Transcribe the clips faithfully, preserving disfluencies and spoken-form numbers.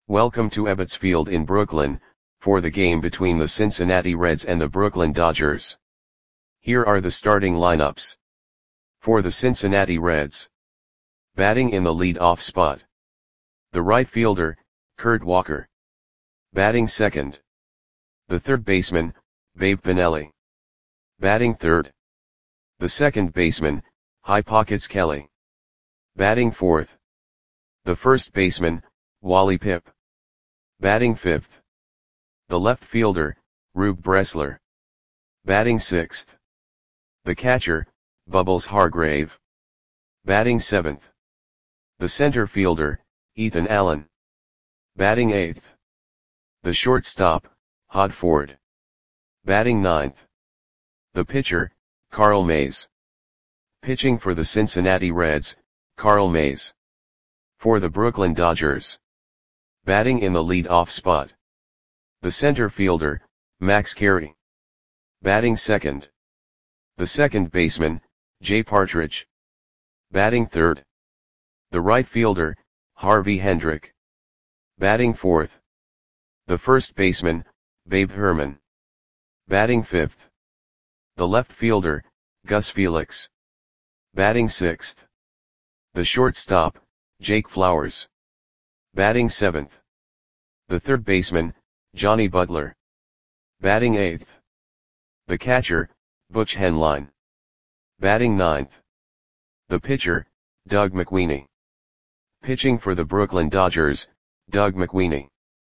Welcome to Ebbets Field in Brooklyn, for the game between the Cincinnati Reds and the Brooklyn Dodgers. Here are the starting lineups. For the Cincinnati Reds. Batting in the lead-off spot. The right fielder, Kurt Walker. Batting second. The third baseman, Babe Pinelli. Batting third. The second baseman, High Pockets Kelly. Batting fourth. The first baseman, Wally Pipp. Batting fifth. The left fielder, Rube Bressler. Batting sixth. The catcher, Bubbles Hargrave. Batting seventh. The center fielder, Ethan Allen. Batting eighth. The shortstop, Hod Ford. Batting ninth. The pitcher, Carl Mays. Pitching for the Cincinnati Reds, Carl Mays. For the Brooklyn Dodgers. Batting in the lead-off spot. The center fielder, Max Carey. Batting second. The second baseman, Jay Partridge. Batting third. The right fielder, Harvey Hendrick. Batting fourth. The first baseman, Babe Herman. Batting fifth. The left fielder, Gus Felix. Batting sixth. The shortstop, Jake Flowers. Batting seventh. The third baseman, Johnny Butler. Batting eighth. The catcher, Butch Henline. Batting ninth. The pitcher, Doug McWeeny. Pitching for the Brooklyn Dodgers, Doug McWeeny.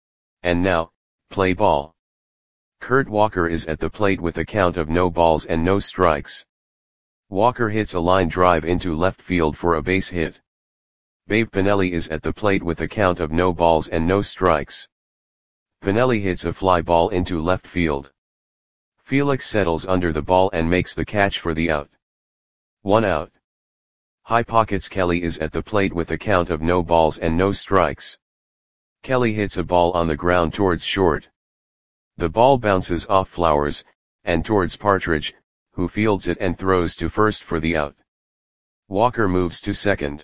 And now, play ball. Kurt Walker is at the plate with a count of no balls and no strikes. Walker hits a line drive into left field for a base hit. Babe Pinelli is at the plate with a count of no balls and no strikes. Pinelli hits a fly ball into left field. Felix settles under the ball and makes the catch for the out. One out. High Pockets Kelly is at the plate with a count of no balls and no strikes. Kelly hits a ball on the ground towards short. The ball bounces off Flowers, and towards Partridge, who fields it and throws to first for the out. Walker moves to second.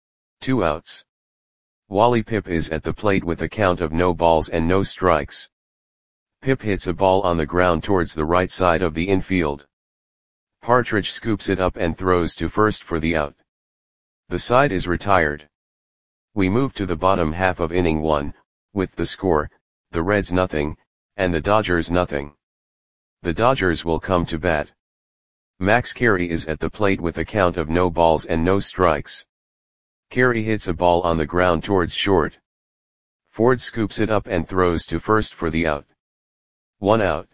Two outs. Wally Pipp is at the plate with a count of no balls and no strikes. Pipp hits a ball on the ground towards the right side of the infield. Partridge scoops it up and throws to first for the out. The side is retired. We move to the bottom half of inning one, with the score, the Reds nothing, and the Dodgers nothing. The Dodgers will come to bat. Max Carey is at the plate with a count of no balls and no strikes. Carey hits a ball on the ground towards short. Ford scoops it up and throws to first for the out. One out.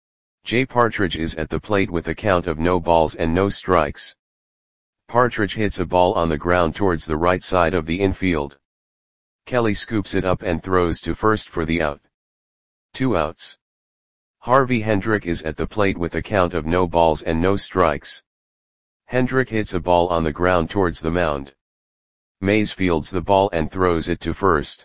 Jay Partridge is at the plate with a count of no balls and no strikes. Partridge hits a ball on the ground towards the right side of the infield. Kelly scoops it up and throws to first for the out. Two outs. Harvey Hendrick is at the plate with a count of no balls and no strikes. Hendrick hits a ball on the ground towards the mound. Mays fields the ball and throws it to first.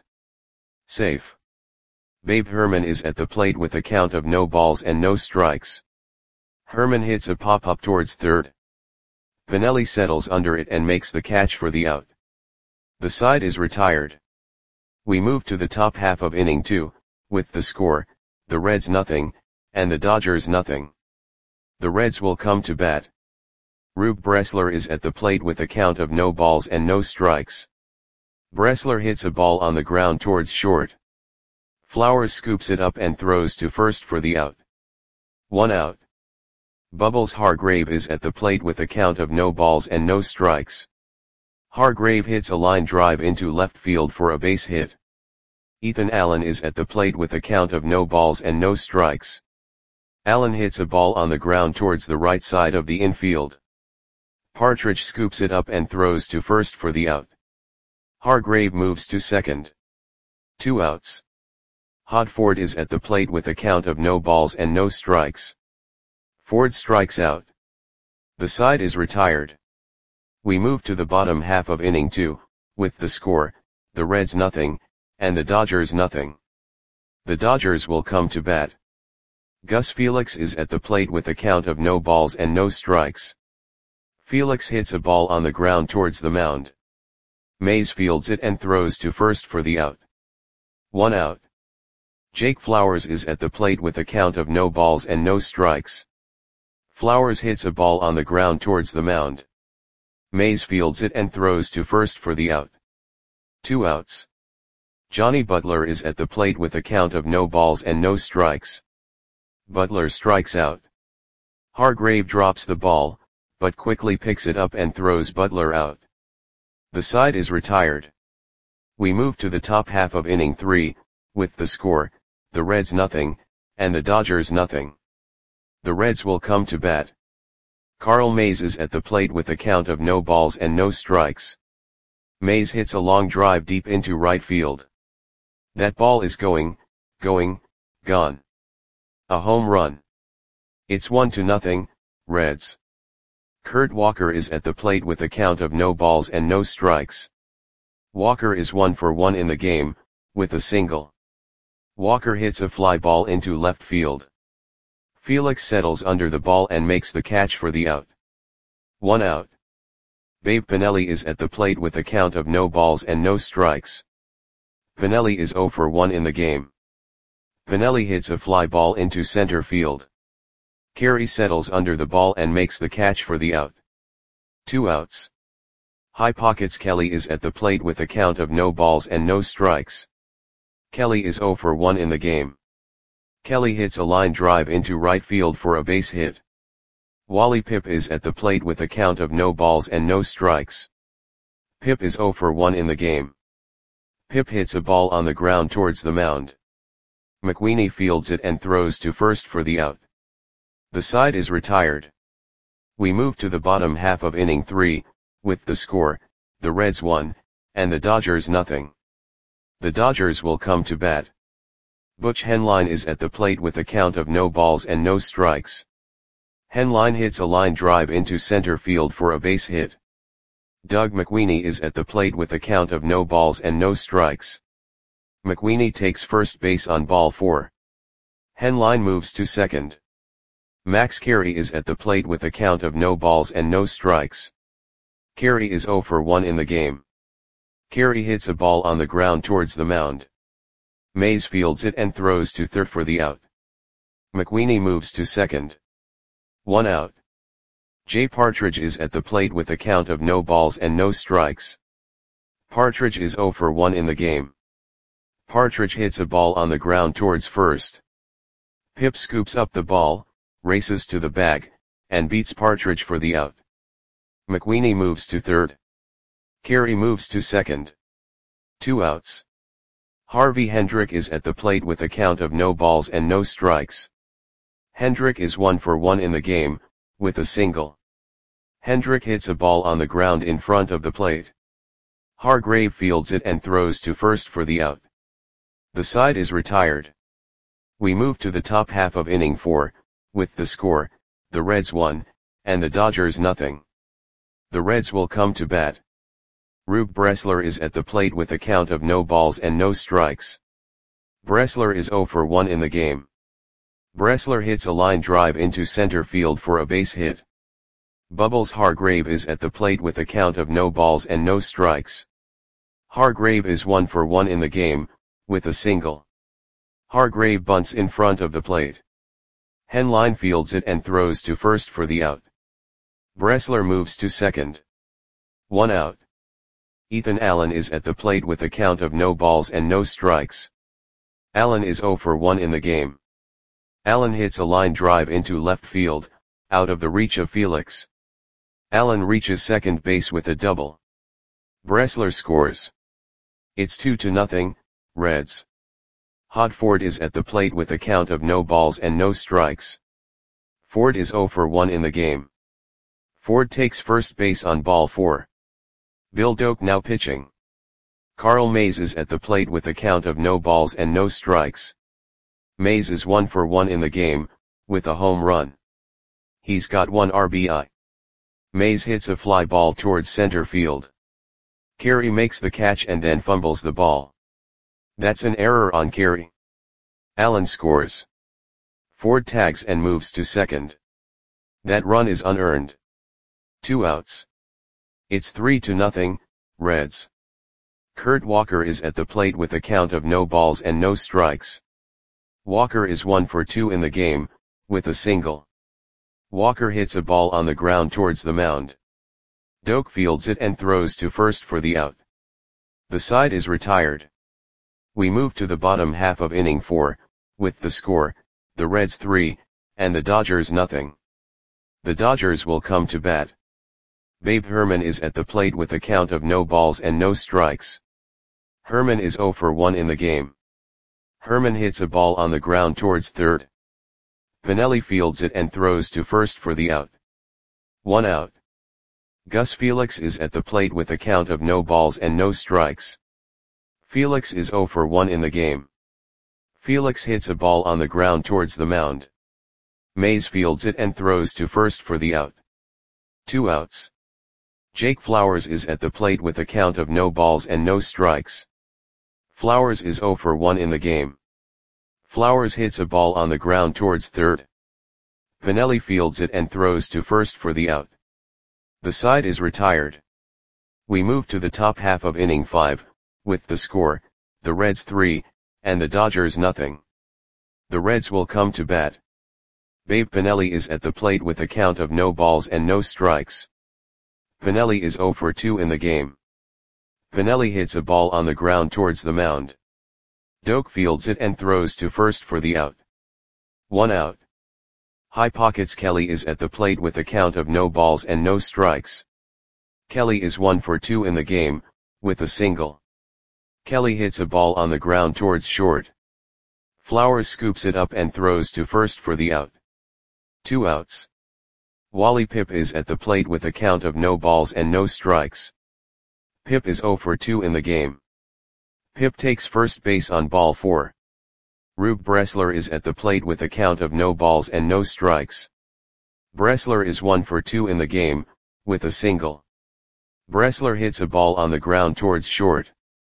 Safe. Babe Herman is at the plate with a count of no balls and no strikes. Herman hits a pop-up towards third. Pinelli settles under it and makes the catch for the out. The side is retired. We move to the top half of inning two, with the score, the Reds nothing, and the Dodgers nothing. The Reds will come to bat. Rube Bressler is at the plate with a count of no balls and no strikes. Bressler hits a ball on the ground towards short. Flowers scoops it up and throws to first for the out. One out. Bubbles Hargrave is at the plate with a count of no balls and no strikes. Hargrave hits a line drive into left field for a base hit. Ethan Allen is at the plate with a count of no balls and no strikes. Allen hits a ball on the ground towards the right side of the infield. Partridge scoops it up and throws to first for the out. Hargrave moves to second. Two outs. Hod Ford is at the plate with a count of no balls and no strikes. Ford strikes out. The side is retired. We move to the bottom half of inning two, with the score, the Reds nothing, and the Dodgers nothing. The Dodgers will come to bat. Gus Felix is at the plate with a count of no balls and no strikes. Felix hits a ball on the ground towards the mound. Mays fields it and throws to first for the out. One out. Jake Flowers is at the plate with a count of no balls and no strikes. Flowers hits a ball on the ground towards the mound. Mays fields it and throws to first for the out. Two outs. Johnny Butler is at the plate with a count of no balls and no strikes. Butler strikes out. Hargrave drops the ball, but quickly picks it up and throws Butler out. The side is retired. We move to the top half of inning three, with the score, the Reds nothing, and the Dodgers nothing. The Reds will come to bat. Carl Mays is at the plate with a count of no balls and no strikes. Mays hits a long drive deep into right field. That ball is going, going, gone. A home run. It's one to nothing, Reds. Kurt Walker is at the plate with a count of no balls and no strikes. Walker is one for one in the game, with a single. Walker hits a fly ball into left field. Felix settles under the ball and makes the catch for the out. One out. Babe Pinelli is at the plate with a count of no balls and no strikes. Pinelli is zero for one in the game. Pinelli hits a fly ball into center field. Carey settles under the ball and makes the catch for the out. Two outs. High Pockets Kelly is at the plate with a count of no balls and no strikes. Kelly is zero for one in the game. Kelly hits a line drive into right field for a base hit. Wally Pipp is at the plate with a count of no balls and no strikes. Pipp is zero for one in the game. Pipp hits a ball on the ground towards the mound. McWeeny fields it and throws to first for the out. The side is retired. We move to the bottom half of inning three, with the score, the Reds one, and the Dodgers nothing. The Dodgers will come to bat. Butch Henline is at the plate with a count of no balls and no strikes. Henline hits a line drive into center field for a base hit. Doug McWeeny is at the plate with a count of no balls and no strikes. McWeeny takes first base on ball four. Henline moves to second. Max Carey is at the plate with a count of no balls and no strikes. Carey is zero for one in the game. Carey hits a ball on the ground towards the mound. Mays fields it and throws to third for the out. McWeeny moves to second. One out. Jay Partridge is at the plate with a count of no balls and no strikes. Partridge is zero for one in the game. Partridge hits a ball on the ground towards first. Pipp scoops up the ball, races to the bag, and beats Partridge for the out. McWeeny moves to third. Carey moves to second. Two outs. Harvey Hendrick is at the plate with a count of no balls and no strikes. Hendrick is one for one in the game, with a single. Hendrick hits a ball on the ground in front of the plate. Hargrave fields it and throws to first for the out. The side is retired. We move to the top half of inning four, with the score, the Reds one, and the Dodgers nothing. The Reds will come to bat. Rube Bressler is at the plate with a count of no balls and no strikes. Bressler is zero for one in the game. Bressler hits a line drive into center field for a base hit. Bubbles Hargrave is at the plate with a count of no balls and no strikes. Hargrave is one for one in the game, with a single. Hargrave bunts in front of the plate. Henline fields it and throws to first for the out. Bressler moves to second. One out. Ethan Allen is at the plate with a count of no balls and no strikes. Allen is zero for one in the game. Allen hits a line drive into left field, out of the reach of Felix. Allen reaches second base with a double. Bressler scores. It's two to nothing, Reds. Hod Ford is at the plate with a count of no balls and no strikes. Ford is zero for one in the game. Ford takes first base on ball four. Bill Doak now pitching. Carl Mays is at the plate with a count of no balls and no strikes. Mays is one for one in the game, with a home run. He's got one R B I. Mays hits a fly ball towards center field. Carey makes the catch and then fumbles the ball. That's an error on Carey. Allen scores. Ford tags and moves to second. That run is unearned. Two outs. It's three to nothing, Reds. Kurt Walker is at the plate with a count of no balls and no strikes. Walker is one for two in the game, with a single. Walker hits a ball on the ground towards the mound. Doak fields it and throws to first for the out. The side is retired. We move to the bottom half of inning four, with the score, the Reds three, and the Dodgers nothing. The Dodgers will come to bat. Babe Herman is at the plate with a count of no balls and no strikes. Herman is zero for one in the game. Herman hits a ball on the ground towards third. Pinelli fields it and throws to first for the out. One out. Gus Felix is at the plate with a count of no balls and no strikes. Felix is zero for one in the game. Felix hits a ball on the ground towards the mound. Mays fields it and throws to first for the out. Two outs. Jake Flowers is at the plate with a count of no balls and no strikes. Flowers is zero for one in the game. Flowers hits a ball on the ground towards third. Pinelli fields it and throws to first for the out. The side is retired. We move to the top half of inning five, with the score, the Reds three, and the Dodgers nothing. The Reds will come to bat. Babe Pinelli is at the plate with a count of no balls and no strikes. Pinelli is zero for two in the game. Pinelli hits a ball on the ground towards the mound. Doak fields it and throws to first for the out. One out. High Pockets Kelly is at the plate with a count of no balls and no strikes. Kelly is one for two in the game, with a single. Kelly hits a ball on the ground towards short. Flowers scoops it up and throws to first for the out. Two outs. Wally Pipp is at the plate with a count of no balls and no strikes. Pipp is zero for two in the game. Pipp takes first base on ball four. Rube Bressler is at the plate with a count of no balls and no strikes. Bressler is one for two in the game, with a single. Bressler hits a ball on the ground towards short.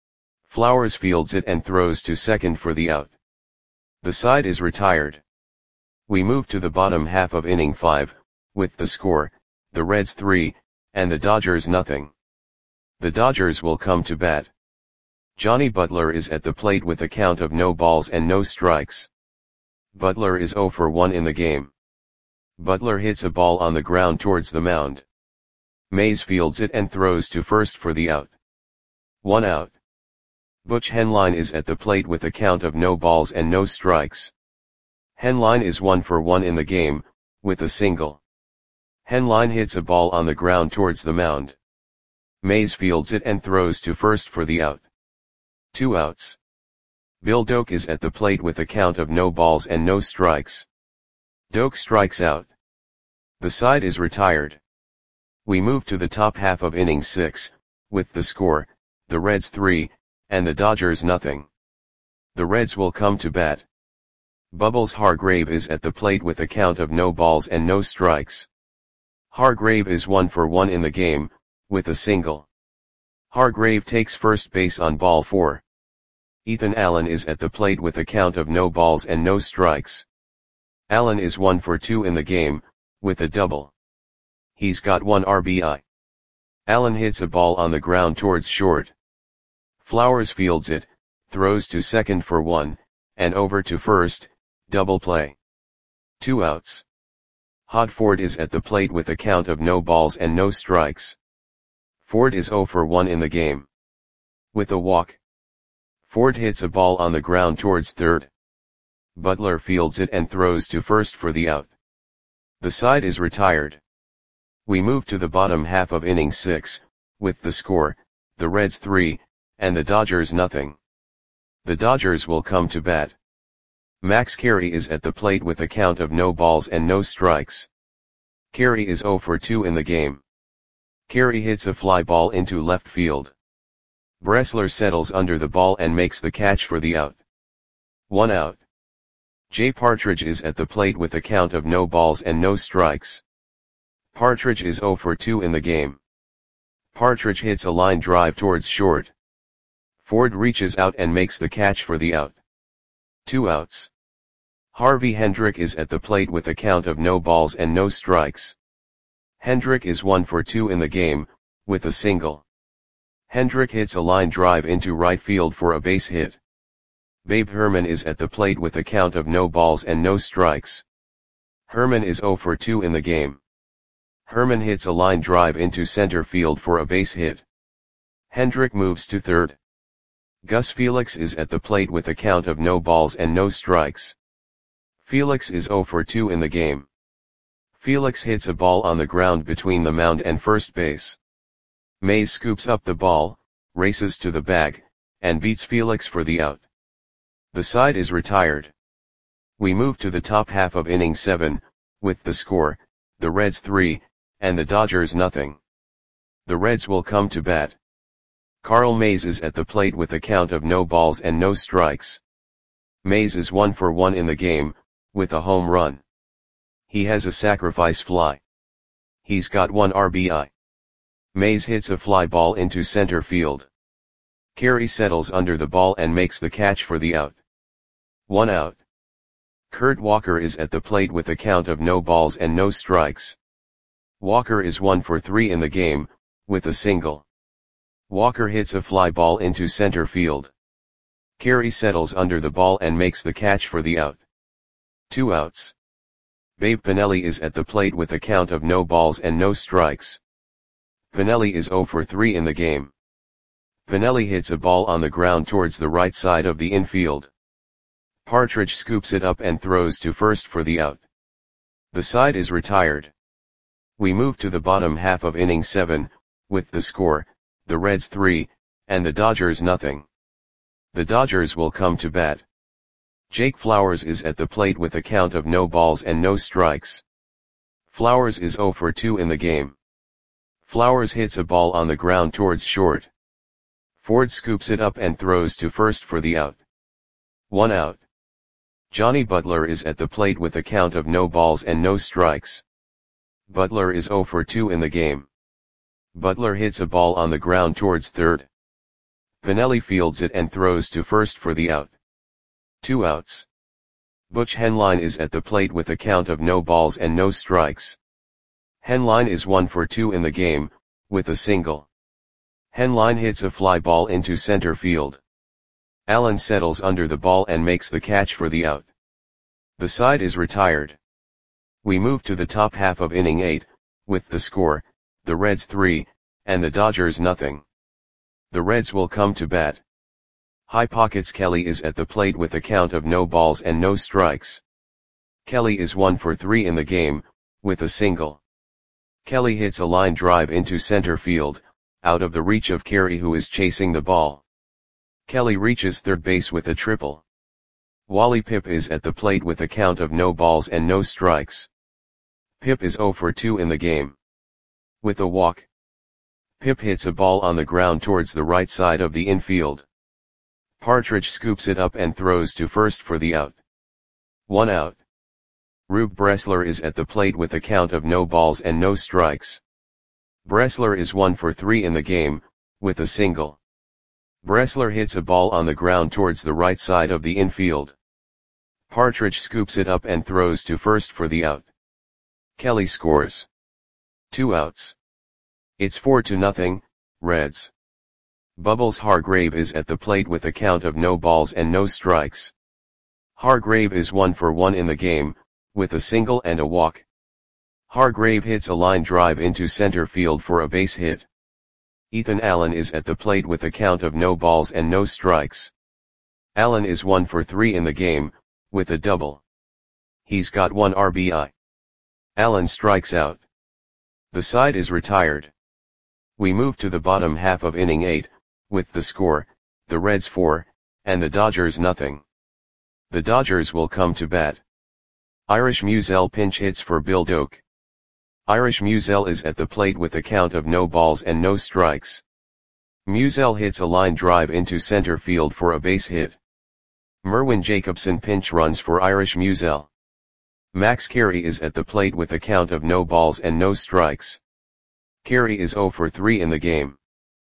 Flowers fields it and throws to second for the out. The side is retired. We move to the bottom half of inning five, with the score, the Reds three, and the Dodgers nothing. The Dodgers will come to bat. Johnny Butler is at the plate with a count of no balls and no strikes. Butler is zero for one in the game. Butler hits a ball on the ground towards the mound. Mays fields it and throws to first for the out. One out. Butch Henline is at the plate with a count of no balls and no strikes. Henline is one for one in the game, with a single. Henline hits a ball on the ground towards the mound. Mays fields it and throws to first for the out. Two outs. Bill Doak is at the plate with a count of no balls and no strikes. Doak strikes out. The side is retired. We move to the top half of inning six, with the score, the Reds three, and the Dodgers nothing. The Reds will come to bat. Bubbles Hargrave is at the plate with a count of no balls and no strikes. Hargrave is one for one in the game, with a single. Hargrave takes first base on ball four. Ethan Allen is at the plate with a count of no balls and no strikes. Allen is one for two in the game, with a double. He's got one R B I. Allen hits a ball on the ground towards short. Flowers fields it, throws to second for one, and over to first, double play. Two outs. Hod Ford is at the plate with a count of no balls and no strikes. Ford is zero for one in the game. With a walk. Ford hits a ball on the ground towards third. Butler fields it and throws to first for the out. The side is retired. We move to the bottom half of inning six, with the score, the Reds three, and the Dodgers nothing. The Dodgers will come to bat. Max Carey is at the plate with a count of no balls and no strikes. Carey is zero for two in the game. Carey hits a fly ball into left field. Bressler settles under the ball and makes the catch for the out. One out. Jay Partridge is at the plate with a count of no balls and no strikes. Partridge is zero for two in the game. Partridge hits a line drive towards short. Ford reaches out and makes the catch for the out. Two outs. Harvey Hendrick is at the plate with a count of no balls and no strikes. Hendrick is one for two in the game, with a single. Hendrick hits a line drive into right field for a base hit. Babe Herman is at the plate with a count of no balls and no strikes. Herman is oh for two in the game. Herman hits a line drive into center field for a base hit. Hendrick moves to third. Gus Felix is at the plate with a count of no balls and no strikes. Felix is oh for two in the game. Felix hits a ball on the ground between the mound and first base. Mays scoops up the ball, races to the bag, and beats Felix for the out. The side is retired. We move to the top half of inning seven, with the score, the Reds three, and the Dodgers nothing. The Reds will come to bat. Carl Mays is at the plate with a count of no balls and no strikes. Mays is one for one in the game, with a home run. He has a sacrifice fly. He's got one R B I. Mays hits a fly ball into center field. Carey settles under the ball and makes the catch for the out. One out. Kurt Walker is at the plate with a count of no balls and no strikes. Walker is one for three in the game, with a single. Walker hits a fly ball into center field. Carey settles under the ball and makes the catch for the out. Two outs. Babe Pinelli is at the plate with a count of no balls and no strikes. Pinelli is oh for three in the game. Pinelli hits a ball on the ground towards the right side of the infield. Partridge scoops it up and throws to first for the out. The side is retired. We move to the bottom half of inning seven, with the score, the Reds three, and the Dodgers nothing. The Dodgers will come to bat. Jake Flowers is at the plate with a count of no balls and no strikes. Flowers is oh for two in the game. Flowers hits a ball on the ground towards short. Ford scoops it up and throws to first for the out. One out. Johnny Butler is at the plate with a count of no balls and no strikes. Butler is oh for two in the game. Butler hits a ball on the ground towards third. Pinelli fields it and throws to first for the out. Two outs. Butch Henline is at the plate with a count of no balls and no strikes. Henline is one for two in the game, with a single. Henline hits a fly ball into center field. Allen settles under the ball and makes the catch for the out. The side is retired. We move to the top half of inning eight, with the score, the Reds three, and the Dodgers nothing. The Reds will come to bat. High Pockets Kelly is at the plate with a count of no balls and no strikes. Kelly is one for three in the game, with a single. Kelly hits a line drive into center field, out of the reach of Carey who is chasing the ball. Kelly reaches third base with a triple. Wally Pipp is at the plate with a count of no balls and no strikes. Pipp is oh for two in the game. With a walk. Pipp hits a ball on the ground towards the right side of the infield. Partridge scoops it up and throws to first for the out. One out. Rube Bressler is at the plate with a count of no balls and no strikes. Bressler is one for three in the game, with a single. Bressler hits a ball on the ground towards the right side of the infield. Partridge scoops it up and throws to first for the out. Kelly scores. Two outs. It's four to nothing, Reds. Bubbles Hargrave is at the plate with a count of no balls and no strikes. Hargrave is one for one in the game, with a single and a walk. Hargrave hits a line drive into center field for a base hit. Ethan Allen is at the plate with a count of no balls and no strikes. Allen is one for three in the game, with a double. He's got one R B I. Allen strikes out. The side is retired. We move to the bottom half of inning eight, with the score, the Reds four, and the Dodgers nothing. The Dodgers will come to bat. Irish Musial pinch hits for Bill Doak. Irish Musial is at the plate with a count of no balls and no strikes. Musial hits a line drive into center field for a base hit. Merwin Jacobson pinch runs for Irish Musial. Max Carey is at the plate with a count of no balls and no strikes. Carey is oh for three in the game.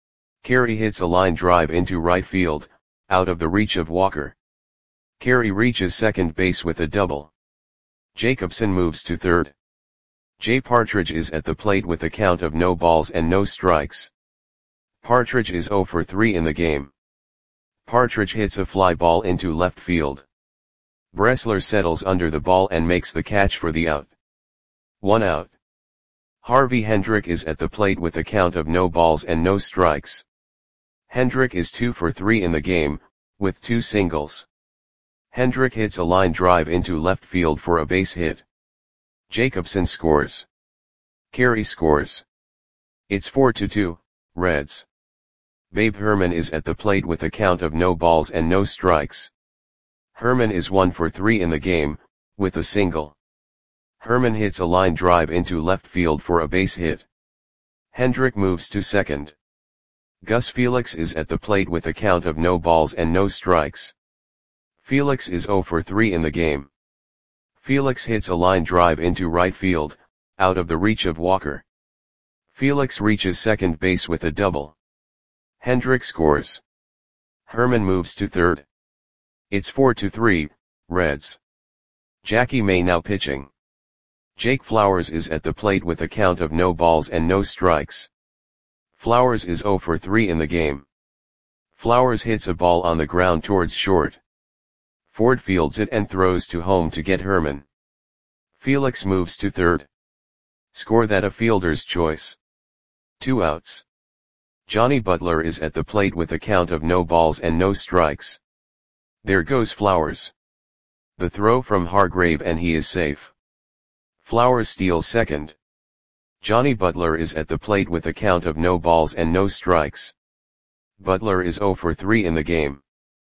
Carey hits a line drive into right field, out of the reach of Walker. Carey reaches second base with a double. Jacobson moves to third. Jay Partridge is at the plate with a count of no balls and no strikes. Partridge is zero for three in the game. Partridge hits a fly ball into left field. Bressler settles under the ball and makes the catch for the out. One out. Harvey Hendrick is at the plate with a count of no balls and no strikes. Hendrick is two for three in the game, with two singles. Hendrick hits a line drive into left field for a base hit. Jacobson scores. Carey scores. It's four to two, Reds. Babe Herman is at the plate with a count of no balls and no strikes. Herman is one for three in the game, with a single. Herman hits a line drive into left field for a base hit. Hendrick moves to second. Gus Felix is at the plate with a count of no balls and no strikes. Felix is zero for three in the game. Felix hits a line drive into right field, out of the reach of Walker. Felix reaches second base with a double. Hendrick scores. Herman moves to third. It's four to three, Reds. Jackie May now pitching. Jake Flowers is at the plate with a count of no balls and no strikes. Flowers is zero for three in the game. Flowers hits a ball on the ground towards short. Ford fields it and throws to home to get Herman. Felix moves to third. Score that a fielder's choice. Two outs. Johnny Butler is at the plate with a count of no balls and no strikes. There goes Flowers. The throw from Hargrave and he is safe. Flowers steals second. Johnny Butler is at the plate with a count of no balls and no strikes. Butler is zero for three in the game.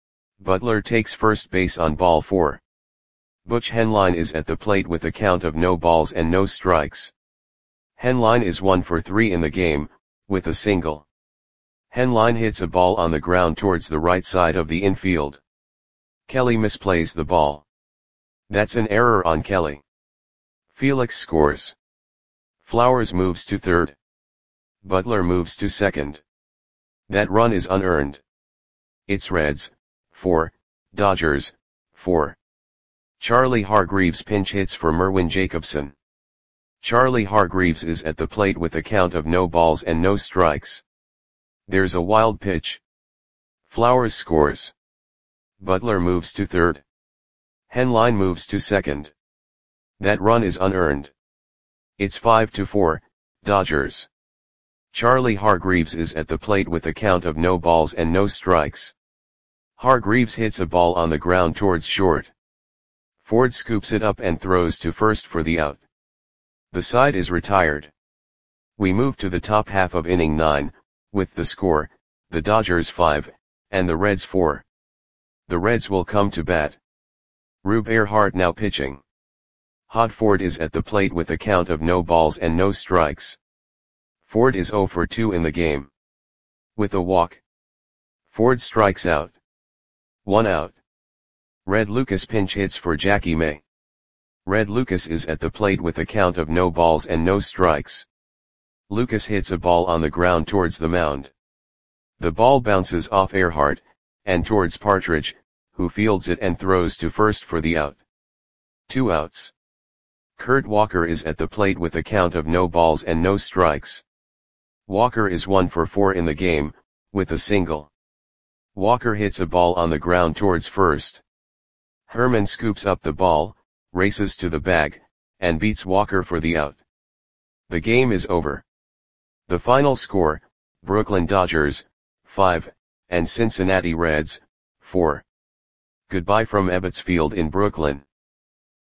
Butler takes first base on ball four. Butch Henline is at the plate with a count of no balls and no strikes. Henline is one for three in the game, with a single. Henline hits a ball on the ground towards the right side of the infield. Kelly misplays the ball. That's an error on Kelly. Felix scores. Flowers moves to third. Butler moves to second. That run is unearned. It's Reds, four, Dodgers, four. Charlie Hargreaves pinch hits for Merwin Jacobson. Charlie Hargreaves is at the plate with a count of no balls and no strikes. There's a wild pitch. Flowers scores. Butler moves to third. Henline moves to second. That run is unearned. It's five to four, Dodgers. Charlie Hargreaves is at the plate with a count of no balls and no strikes. Hargreaves hits a ball on the ground towards short. Ford scoops it up and throws to first for the out. The side is retired. We move to the top half of inning nine, with the score, the Dodgers five, and the Reds four. The Reds will come to bat. Rube Earhart now pitching. Hod Ford is at the plate with a count of no balls and no strikes. Ford is zero for two in the game. With a walk. Ford strikes out. One out. Red Lucas pinch hits for Jackie May. Red Lucas is at the plate with a count of no balls and no strikes. Lucas hits a ball on the ground towards the mound. The ball bounces off Earhart, and towards Partridge, who fields it and throws to first for the out. Two outs. Kurt Walker is at the plate with a count of no balls and no strikes. Walker is one for four in the game, with a single. Walker hits a ball on the ground towards first. Herman scoops up the ball, races to the bag, and beats Walker for the out. The game is over. The final score, Brooklyn Dodgers, five, and Cincinnati Reds, four. Goodbye from Ebbets Field in Brooklyn.